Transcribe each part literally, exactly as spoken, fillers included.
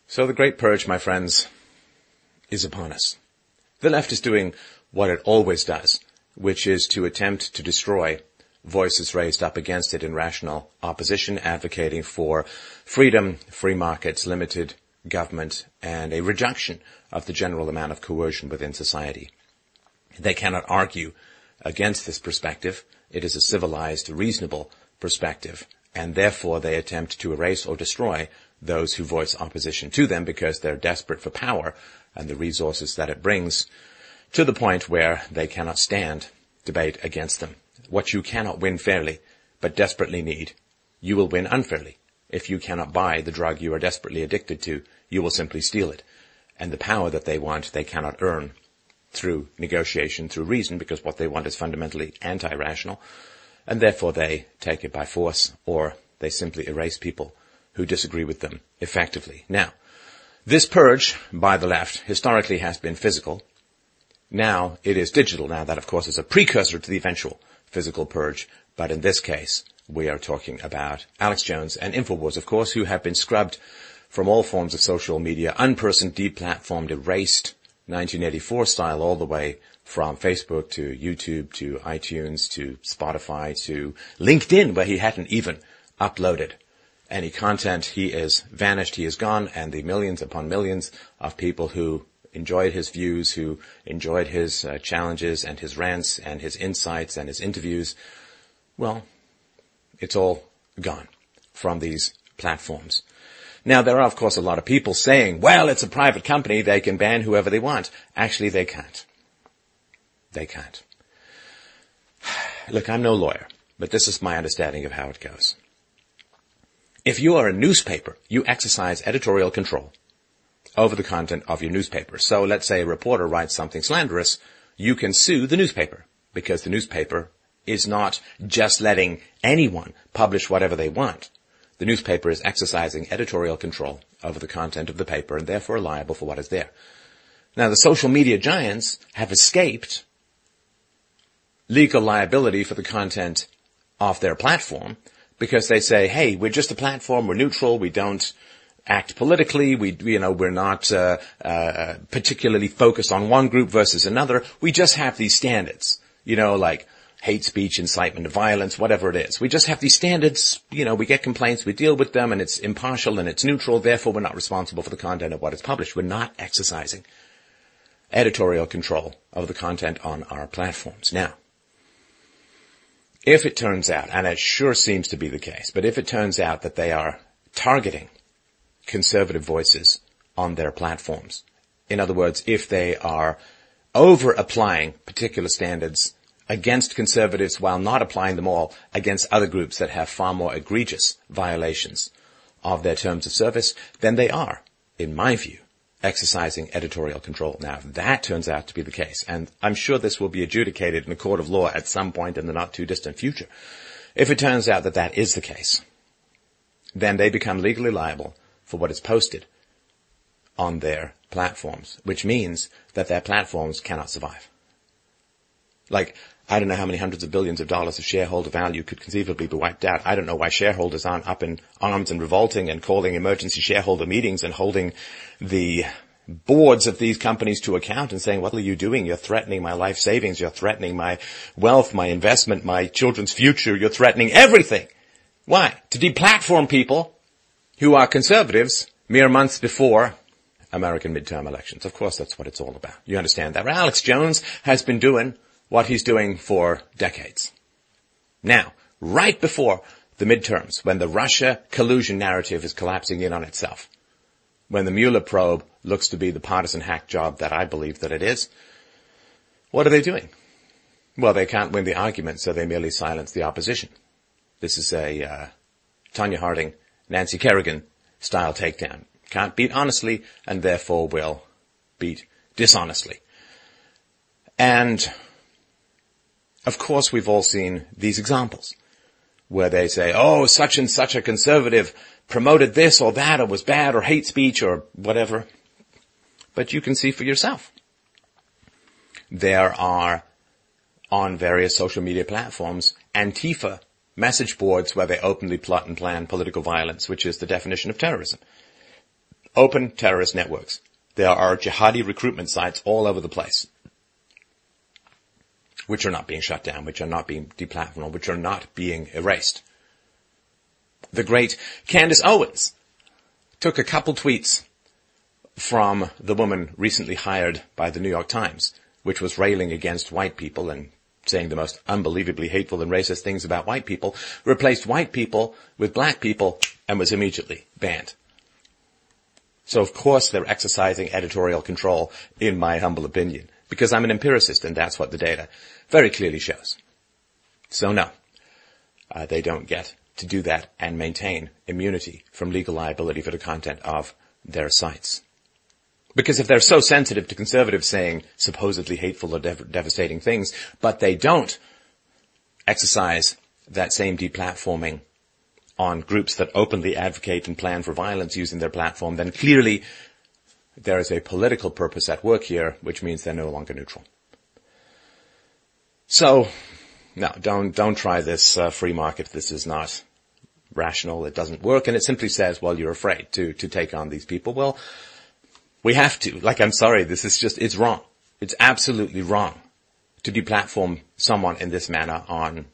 So the Great Purge, my friends, is upon us. The left is doing what it always does, which is to attempt to destroy voices raised up against it in rational opposition, advocating for freedom, free markets, limited government, and a reduction of the general amount of coercion within society. They cannot argue against this perspective. It is a civilized, reasonable perspective, and therefore they attempt to erase or destroy those who voice opposition to them because they're desperate for power and the resources that it brings, to the point where they cannot stand debate against them. What you cannot win fairly, but desperately need, you will win unfairly. If you cannot buy the drug you are desperately addicted to, you will simply steal it. And the power that they want, they cannot earn through negotiation, through reason, because what they want is fundamentally anti-rational, and therefore they take it by force, or they simply erase people who disagree with them effectively. Now, this purge by the left historically has been physical. Now it is digital. Now that, of course, is a precursor to the eventual physical purge, but in this case, we are talking about Alex Jones and InfoWars, of course, who have been scrubbed from all forms of social media, unpersoned, deplatformed, erased, nineteen eighty-four style, all the way from Facebook to YouTube to iTunes to Spotify to LinkedIn, where he hadn't even uploaded any content. He is vanished, he is gone, and the millions upon millions of people who enjoyed his views, who enjoyed his uh, challenges and his rants and his insights and his interviews, well, it's all gone from these platforms. Now, there are, of course, a lot of people saying, well, it's a private company, they can ban whoever they want. Actually, they can't. They can't. Look, I'm no lawyer, but this is my understanding of how it goes. If you are a newspaper, you exercise editorial control over the content of your newspaper. So let's say a reporter writes something slanderous, you can sue the newspaper because the newspaper is not just letting anyone publish whatever they want. The newspaper is exercising editorial control over the content of the paper and therefore liable for what is there. Now, the social media giants have escaped legal liability for the content of their platform because they say, hey, we're just a platform, we're neutral, we don't act politically, we, you know, we're not uh, uh particularly focused on one group versus another. We just have these standards, you know, like hate speech, incitement to violence, whatever it is. We just have these standards, you know, we get complaints, we deal with them, and it's impartial and it's neutral, therefore we're not responsible for the content of what is published. We're not exercising editorial control of the content on our platforms. Now, if it turns out, and it sure seems to be the case, but if it turns out that they are targeting conservative voices on their platforms, in other words, if they are over-applying particular standards against conservatives while not applying them all against other groups that have far more egregious violations of their terms of service, then they are, in my view, exercising editorial control. Now, if that turns out to be the case, and I'm sure this will be adjudicated in a court of law at some point in the not-too-distant future, if it turns out that that is the case, then they become legally liable for what is posted on their platforms, which means that their platforms cannot survive. Like, I don't know how many hundreds of billions of dollars of shareholder value could conceivably be wiped out. I don't know why shareholders aren't up in arms and revolting and calling emergency shareholder meetings and holding the boards of these companies to account and saying, what are you doing? You're threatening my life savings. You're threatening my wealth, my investment, my children's future. You're threatening everything. Why? To deplatform people who are conservatives mere months before American midterm elections. Of course, that's what it's all about. You understand that? Alex Jones has been doing what he's doing for decades. Now, right before the midterms, when the Russia collusion narrative is collapsing in on itself, when the Mueller probe looks to be the partisan hack job that I believe that it is, what are they doing? Well, they can't win the argument, so they merely silence the opposition. This is a uh, Tonya Harding, Nancy Kerrigan style takedown. Can't beat honestly, and therefore will beat dishonestly. And of course, we've all seen these examples where they say, oh, such and such a conservative promoted this or that or was bad or hate speech or whatever. But you can see for yourself. There are, on various social media platforms, Antifa message boards where they openly plot and plan political violence, which is the definition of terrorism. open terrorist networks. There are jihadi recruitment sites all over the place, which are not being shut down, which are not being deplatformed, which are not being erased. The great Candace Owens took a couple tweets from the woman recently hired by the New York Times, which was railing against white people and saying the most unbelievably hateful and racist things about white people, replaced white people with black people, and was immediately banned. So of course they're exercising editorial control, in my humble opinion, because I'm an empiricist and that's what the data very clearly shows. So no, uh, they don't get to do that and maintain immunity from legal liability for the content of their sites. Because if they're so sensitive to conservatives saying supposedly hateful or dev- devastating things, but they don't exercise that same deplatforming on groups that openly advocate and plan for violence using their platform, then clearly there is a political purpose at work here, which means they're no longer neutral. So, no, don't, don't try this uh, free market. This is not rational. It doesn't work. And it simply says, well, you're afraid to, to take on these people. Well, we have to. Like, I'm sorry, this is just, it's wrong. It's absolutely wrong to deplatform someone in this manner on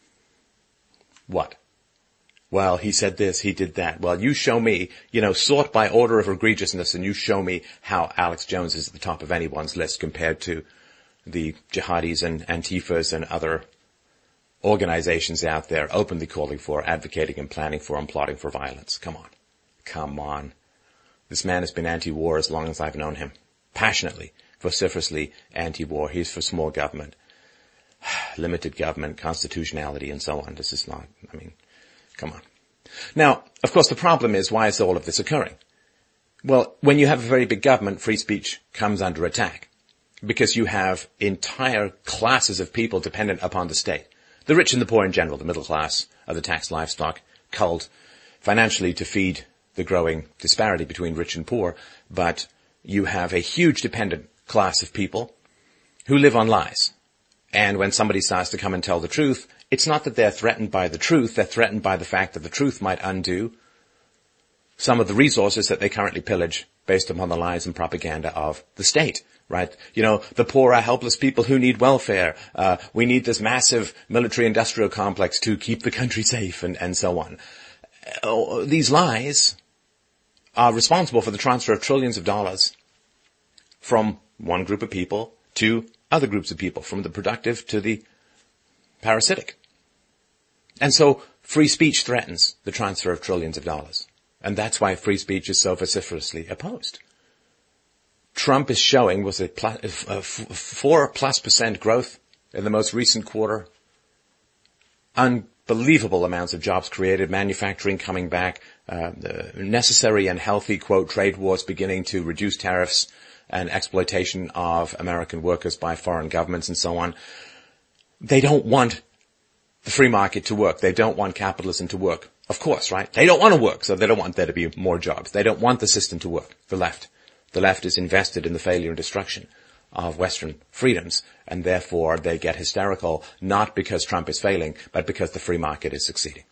what? Well, he said this, he did that. Well, you show me, you know, sort by order of egregiousness, and you show me how Alex Jones is at the top of anyone's list compared to the jihadis and Antifas and other organizations out there openly calling for, advocating and planning for and plotting for violence. Come on. Come on. This man has been anti-war as long as I've known him. Passionately, vociferously anti-war. He's for small government, limited government, constitutionality, and so on. This is not, I mean, come on. Now, of course, the problem is, why is all of this occurring? Well, when you have a very big government, free speech comes under attack because you have entire classes of people dependent upon the state. The rich and the poor in general, the middle class are the taxed livestock, culled financially to feed the growing disparity between rich and poor, but you have a huge dependent class of people who live on lies. And when somebody starts to come and tell the truth, it's not that they're threatened by the truth, they're threatened by the fact that the truth might undo some of the resources that they currently pillage based upon the lies and propaganda of the state, right? You know, the poor are helpless people who need welfare. Uh, we need this massive military-industrial complex to keep the country safe, and, and so on. Uh, these lies are responsible for the transfer of trillions of dollars from one group of people to other groups of people, from the productive to the parasitic. And so free speech threatens the transfer of trillions of dollars. And that's why free speech is so vociferously opposed. Trump is showing, was it plus, uh, four plus percent growth in the most recent quarter? Unbelievable amounts of jobs created, manufacturing coming back, uh, the necessary and healthy, quote, trade wars beginning to reduce tariffs and exploitation of American workers by foreign governments and so on. They don't want the free market to work. They don't want capitalism to work. Of course, right? They don't want to work, so they don't want there to be more jobs. They don't want the system to work. The left. The left is invested in the failure and destruction of Western freedoms, and therefore they get hysterical, not because Trump is failing, but because the free market is succeeding.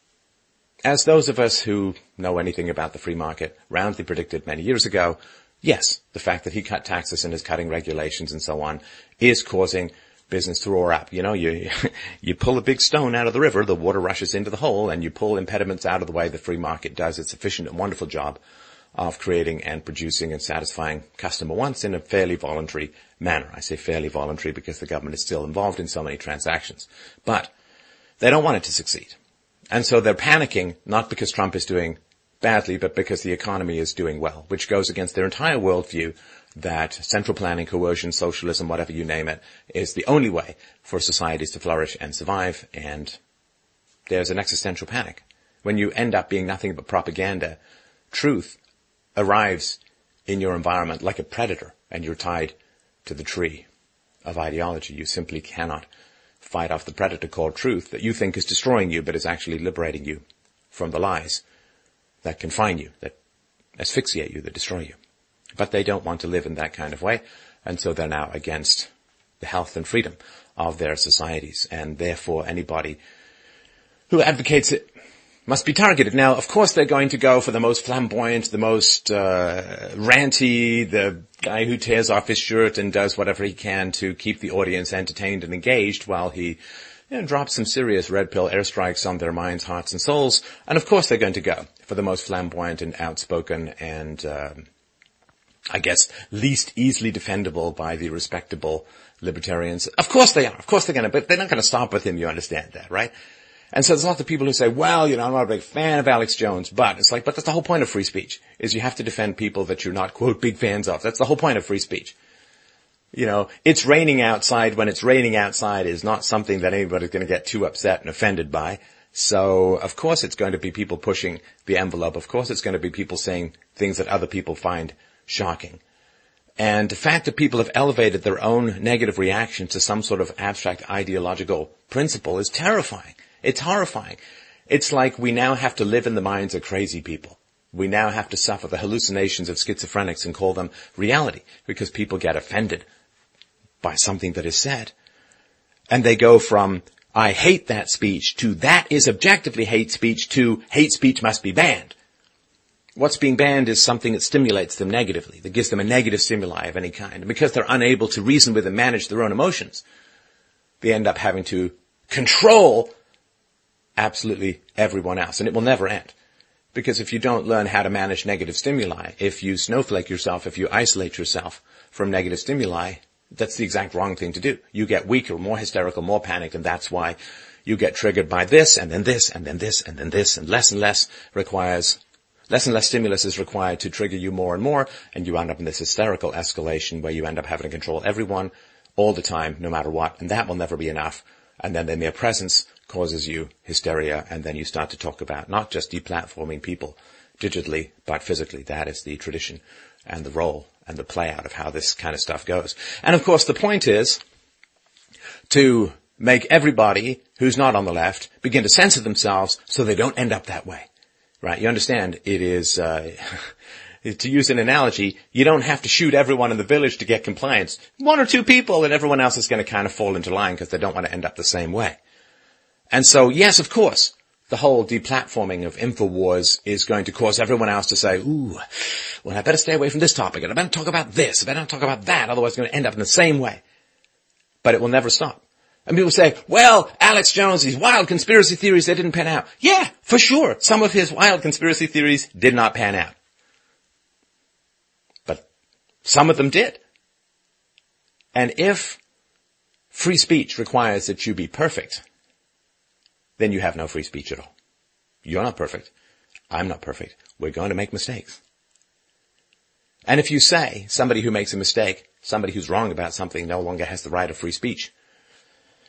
As those of us who know anything about the free market roundly predicted many years ago, yes, the fact that he cut taxes and is cutting regulations and so on is causing business to roar up. You know, you you pull a big stone out of the river, the water rushes into the hole, and you pull impediments out of the way. The free market does its efficient and wonderful job of creating and producing and satisfying customer wants in a fairly voluntary manner. I say fairly voluntary because the government is still involved in so many transactions. But they don't want it to succeed. And so they're panicking, not because Trump is doing badly, but because the economy is doing well, which goes against their entire worldview that central planning, coercion, socialism, whatever you name it, is the only way for societies to flourish and survive. And there's an existential panic. When you end up being nothing but propaganda, truth arrives in your environment like a predator, and you're tied to the tree of ideology. You simply cannot fight off the predator called truth that you think is destroying you, but is actually liberating you from the lies that confine you, that asphyxiate you, that destroy you. But they don't want to live in that kind of way, and so they're now against the health and freedom of their societies, and therefore anybody who advocates it must be targeted. Now, of course, they're going to go for the most flamboyant, the most uh, ranty, the guy who tears off his shirt and does whatever he can to keep the audience entertained and engaged while he you know, drops some serious red pill airstrikes on their minds, hearts, and souls. And of course, they're going to go for the most flamboyant and outspoken and, um, I guess, least easily defendable by the respectable libertarians. Of course they are. Of course they're going to, but they're not going to stop with him. You understand that, right? And so there's lots of people who say, well, you know, I'm not a big fan of Alex Jones, but it's like, but that's the whole point of free speech, is you have to defend people that you're not, quote, big fans of. That's the whole point of free speech. You know, it's raining outside when it's raining outside is not something that anybody's going to get too upset and offended by. So, of course, it's going to be people pushing the envelope. Of course, it's going to be people saying things that other people find shocking. And the fact that people have elevated their own negative reaction to some sort of abstract ideological principle is terrifying. It's horrifying. It's like we now have to live in the minds of crazy people. We now have to suffer the hallucinations of schizophrenics and call them reality because people get offended by something that is said. And they go from, I hate that speech, to that is objectively hate speech, to hate speech must be banned. What's being banned is something that stimulates them negatively, that gives them a negative stimuli of any kind. And because they're unable to reason with and manage their own emotions, they end up having to control absolutely everyone else. And it will never end. Because if you don't learn how to manage negative stimuli, if you snowflake yourself, if you isolate yourself from negative stimuli, that's the exact wrong thing to do. You get weaker, more hysterical, more panicked, and that's why you get triggered by this, and then this, and then this, and then this, and less and less requires, less and less stimulus is required to trigger you more and more, and you end up in this hysterical escalation where you end up having to control everyone all the time, no matter what, and that will never be enough. And then their mere presence causes you hysteria, and then you start to talk about not just deplatforming people digitally, but physically. That is the tradition and the role and the play out of how this kind of stuff goes. And of course the point is to make everybody who's not on the left begin to censor themselves so they don't end up that way. Right? You understand, it is, uh, to use an analogy, you don't have to shoot everyone in the village to get compliance. One or two people and everyone else is going to kind of fall into line because they don't want to end up the same way. And so, yes, of course, the whole deplatforming of InfoWars is going to cause everyone else to say, ooh, well, I better stay away from this topic, and I better talk about this, I better not talk about that, otherwise it's going to end up in the same way. But it will never stop. And people say, well, Alex Jones, these wild conspiracy theories, they didn't pan out. Yeah, for sure, some of his wild conspiracy theories did not pan out. But some of them did. And if free speech requires that you be perfect, then you have no free speech at all. You're not perfect. I'm not perfect. We're going to make mistakes. And if you say somebody who makes a mistake, somebody who's wrong about something no longer has the right of free speech,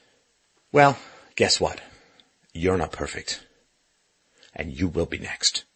well, guess what? You're not perfect. And you will be next.